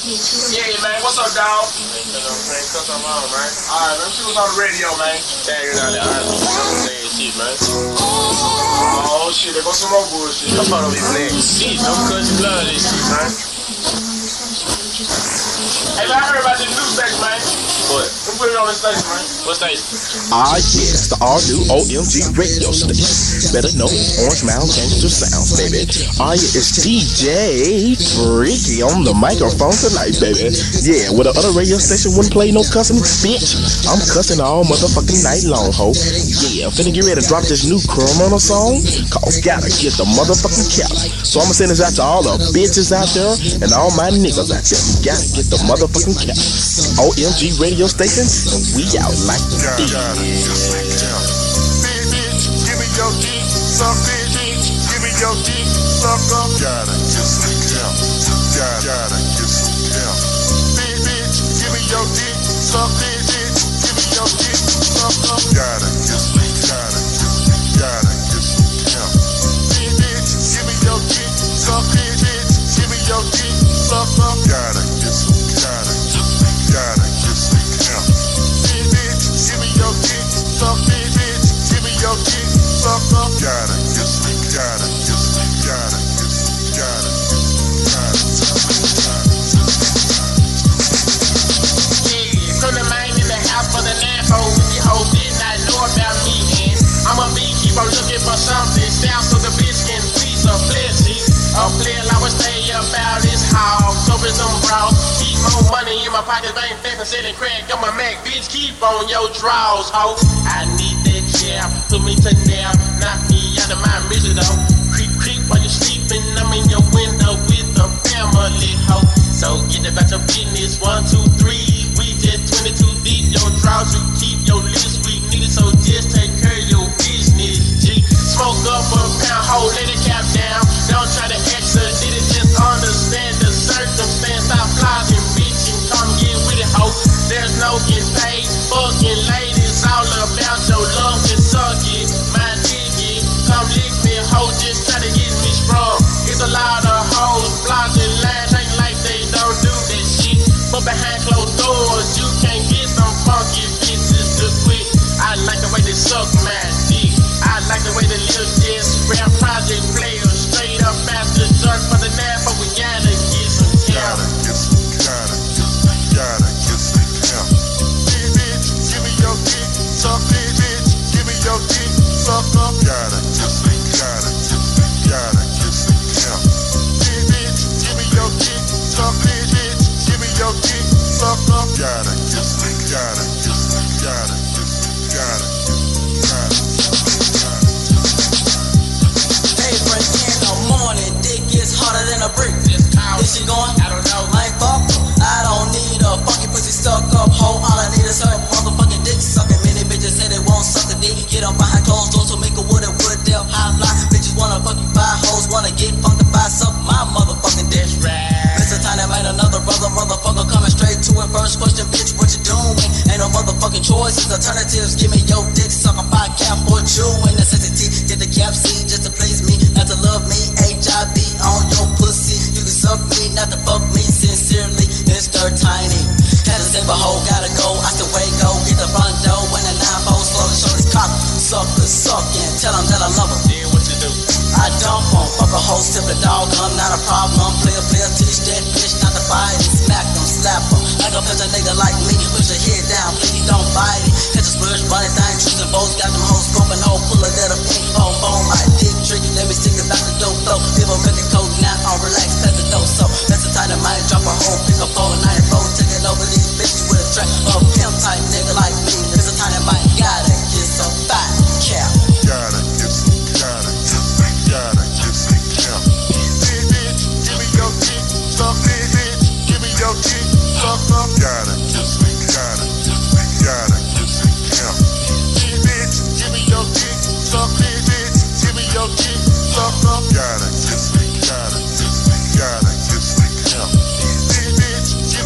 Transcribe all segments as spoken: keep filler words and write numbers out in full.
Yeah, man, what's up, dog? Cause I'm on, man. Alright, let me see what's on the radio, man. Dang, you're not the honest. Saying shit, man. Oh, shit, there goes some more bullshit. I'm about to be playing shit. Don't cut your blood this shit, man. Hey, man, I heard about this new station, man. What? Let me put it on the station, man. What station? Ah, yes, the all-new O M G radio station. Better known as Orange Mound Gangster Sounds, baby. Ah, yeah, it's D J Freaky on the microphone tonight, baby. Yeah, where the other radio station wouldn't play no cussing, bitch. I'm cussing all motherfucking night long, ho. Yeah, I'm finna get ready to drop this new criminal song called Gotta Get the Motherfucking Cap. So I'ma send this out to all the bitches out there and all my niggas out there. Gotta get the motherfucking cap. O M G radio station, and we out like this. Bitch, give me your dick, suck it, bitch, give me your dick, suck up. Gotta get some cap, gotta, gotta get some cap. Bitch, give me your dick, suck it, bitch, give me your dick, suck up. Gotta get some, gotta, gotta get some cap. Bitch, give me your dick, suck it, bitch, give me your dick, suck up. Gotta get some, gotta, gotta get some cap. Bitch, give me your dick, suck it, bitch, give me your dick, suck up. Gotta get some, gotta get some, gotta get some, gotta, gotta, Yeah, from the man in the house for the land for with the hoe did not know about me. And I'm a beekeeper looking for something. Sounds so the bitch can please a blessing. A player I would stay about his house. Over some bras. Keep more money in my pocket. I ain't thinking selling crack on my Mac. Bitch, keep on your draws, ho. I need that jab. Put me to nap. Knock me out of my misery, though. Creep, creep while you're sleeping. I'm in your window with the family, ho. So get about your business. One, two, three. We just twenty-two deep. Your draws, you keep your list. We need it, so just take care of your business, G. Smoke up a pound, ho. Let it cap down. Don't try to exit it, just understand the circumstance. Stop flogging, bitch, and come get with it, ho. There's no getting paid, fucking ladies, all about your lungs and suck it. My diggy, come lick me, ho, just try to get me sprung. It's a lot of hoes, blogs and lines, ain't like they don't do that shit. But behind closed doors, you can't get some funky bitches to quit. I like the way they suck my dick. I like the way they live this rap project players. Straight up bastard dirt for the nap, but we gotta get some count. gotta get some, gotta, gotta get some cap. Bitch, give me your dick, suck it, bitch, give me your dick, suck up. Gotta get some, gotta, gotta get some cap. Bitch, give me your dick, suck it, bitch, give me your dick, suck up. Gotta get some, gotta, gotta, gotta, gotta. Hey, friend, in the morning, dick gets harder than a brick. This shit going? I don't know. Like fuck, I don't need a funky pussy stuck up hoe. All I need is her motherfucking dick sucking. Many bitches say they won't suck a dick. Get up behind closed doors, so make a wood and wood. They'll high fly. Bitches wanna fuck you five hoes, wanna get funked by suck my motherfucking dick. Mister Tiny made another brother, motherfucker coming straight to it. First question, bitch, what you doing? Ain't no motherfucking choices, alternatives. Give me your dick, suck a five cap for chewing. Necessity, get the cap C just to please me, not to love me. H I V on your pussy. You can suck me, not to fuck me. Sincerely, Mister Tiny. Had to save a hoe, gotta go. I still wait, go get the front door when the nine fold slow to show this cock. Suck the suck and tell him that I love him. Yeah, what you do? I don't want fuck a hoe, sip the dog. I'm not a problem. Player, player, teach that bitch not to fight it. Smack them, slap them. Like a bitch, a nigga like me. Push your head down, please don't fight it. Catch a splurge, running thing, choosing boats. Got them hoes scrumping, hole full of that pink bone, bone like dick trick. Let me stick it back the dope flow. Give a record code now, I'll relax, pet the dope. So that's the tight of mine, drop a hole, pick a phone, nine four, taking over these bitches with a track. A pimp type nigga like me. It's a tiny mind, gotta get some fat cap. Gotta get some, gotta, gotta get some cap. Bitch, give me your dick, suck it, bitch, give me your dick, suck up. Gotta get some, gotta, gotta get some cap. Bitch, give me your dick, suck it, bitch, give me your dick, suck up. Gotta get some, gotta, gotta get some cap. Bitch, give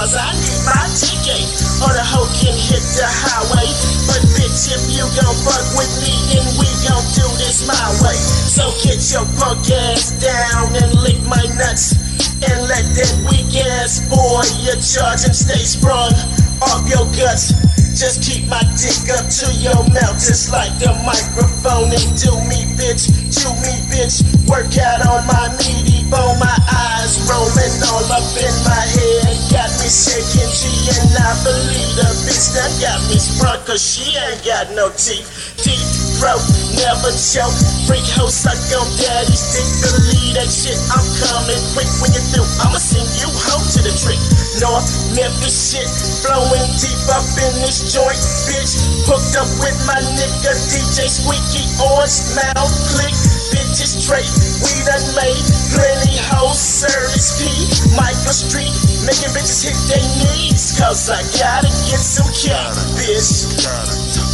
cause I need my ticket, or the hoe can hit the highway. But bitch, if you gon' fuck with me, then we gon' do this my way. So get your punk ass down and lick my nuts, and let that weak ass boy you charge and stay sprung off your guts. Just keep my dick up to your mouth, just like the microphone, and do me, bitch, do me, bitch. Work out on my meaty bone, my eyes rolling all up in my head, got me shaking G, and I believe the bitch that got me sprung, cause she ain't got no teeth. Deep throat, never choke, freak hoe suck on daddy's dick. Believe that shit, I'm coming quick. When you through, I'ma send you home to the trick. North Memphis shit, flowing deep up in this joint, bitch. Hooked up with my nigga D J Squeaky, orange mouth click. Bitches straight, we done made plenty hoes, service P, Michael Street, making bitches hit their knees, cause I gotta get some cash, bitch.